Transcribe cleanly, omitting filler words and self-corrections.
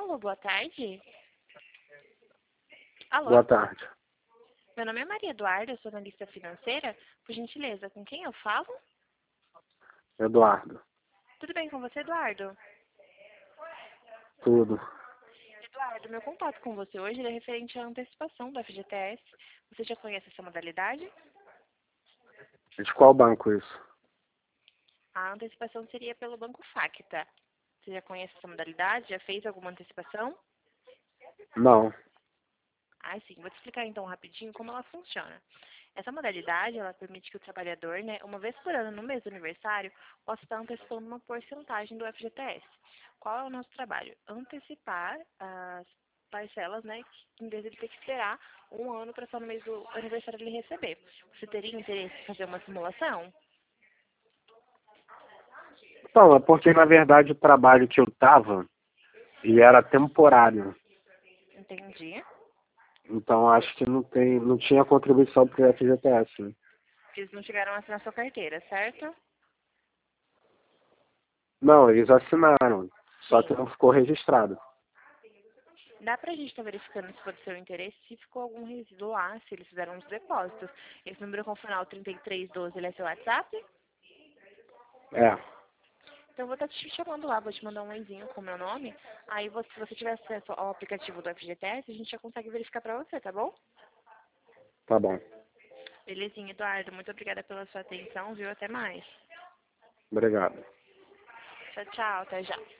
Paulo, boa tarde. Alô? Boa tarde. Meu nome é Maria Eduarda, eu sou analista financeira. Por gentileza, com quem eu falo? Eduardo. Tudo bem com você, Eduardo? Tudo. Eduardo, meu contato com você hoje é referente à antecipação do FGTS. Você já conhece essa modalidade? De qual banco isso? A antecipação seria pelo Banco Facta. Você já conhece essa modalidade? Já fez alguma antecipação? Não. Ah, sim. Vou te explicar então rapidinho como ela funciona. Essa modalidade, ela permite que o trabalhador, né, uma vez por ano, no mês do aniversário, possa estar antecipando uma porcentagem do FGTS. Qual é o nosso trabalho? Antecipar as parcelas, né, que em vez de ele ter que esperar um ano para só no mês do aniversário ele receber. Você teria interesse em fazer uma simulação? Não, é porque na verdade o trabalho que eu tava, ele era temporário. Entendi. Então acho que não tinha contribuição para o FGTS. Né? Eles não chegaram a assinar sua carteira, certo? Não, eles assinaram. Só que Sim. não ficou registrado. Dá pra gente estar verificando se foi do seu interesse, se ficou algum resíduo lá, se eles fizeram os depósitos. Esse número com o final 3312, ele é seu WhatsApp? É, Então eu vou estar te chamando lá, vou te mandar um oizinho com o meu nome. Aí se você tiver acesso ao aplicativo do FGTS, a gente já consegue verificar pra você, tá bom? tá bom. Belezinha, Eduardo. Muito obrigada pela sua atenção, viu? Até mais. Obrigado. Tchau, tchau. Até já.